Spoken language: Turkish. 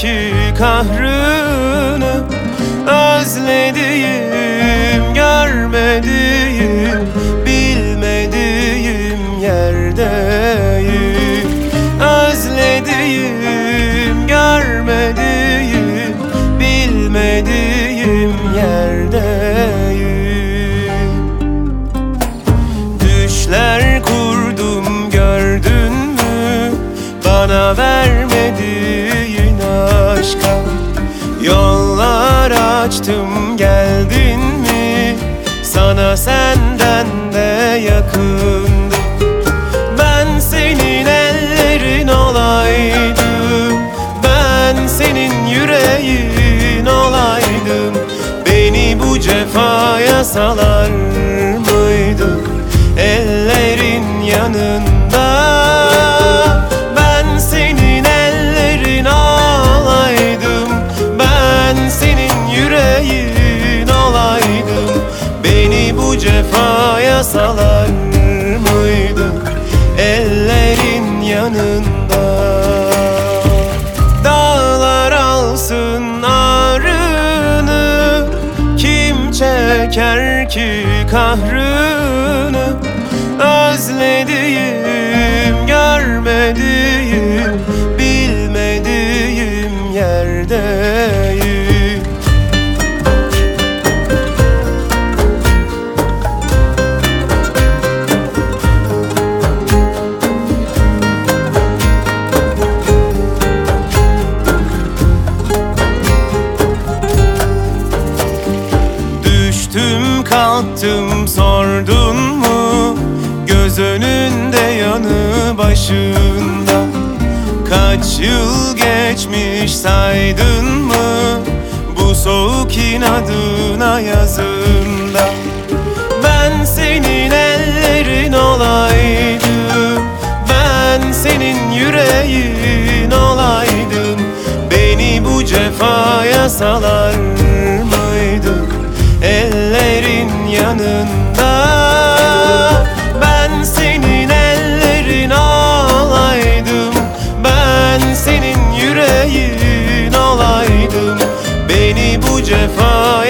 ki kahrını, özlediğim, görmediğim, bilmediğim yerdeyim. Özlediğim, görmediğim, bilmediğim yerdeyim. Düşler kurdum, gördün mü bana vermediğin aşka? Yollar açtım, geldin mi? Sana senden de yakındım. Ben senin ellerin olaydım, ben senin yüreğin olaydım. Beni bu cefaya salar mıydın ellerin yanında? Ben senin ellerin olaydım, ben senin yüreğin olaydım. Beni bu cefaya salar mıydın ellerin yanında? Dağlar alsın ağrını, kim çeker ki kahrını? Özlediğim, görmediğim, bilmediğim yerdeyim. Düştüm kalktım, sordun mu göz önünde yanı başında? Kaç yıl geçmiş saydın mı bu soğuk inadına yazında? Ben senin ellerin olaydım, ben senin yüreğin olaydım. Beni bu cefaya salar mıydın ellerin yanında? Ben senin ellerin olaydım, ben senin yüreğin olaydım. Beni bu cefaya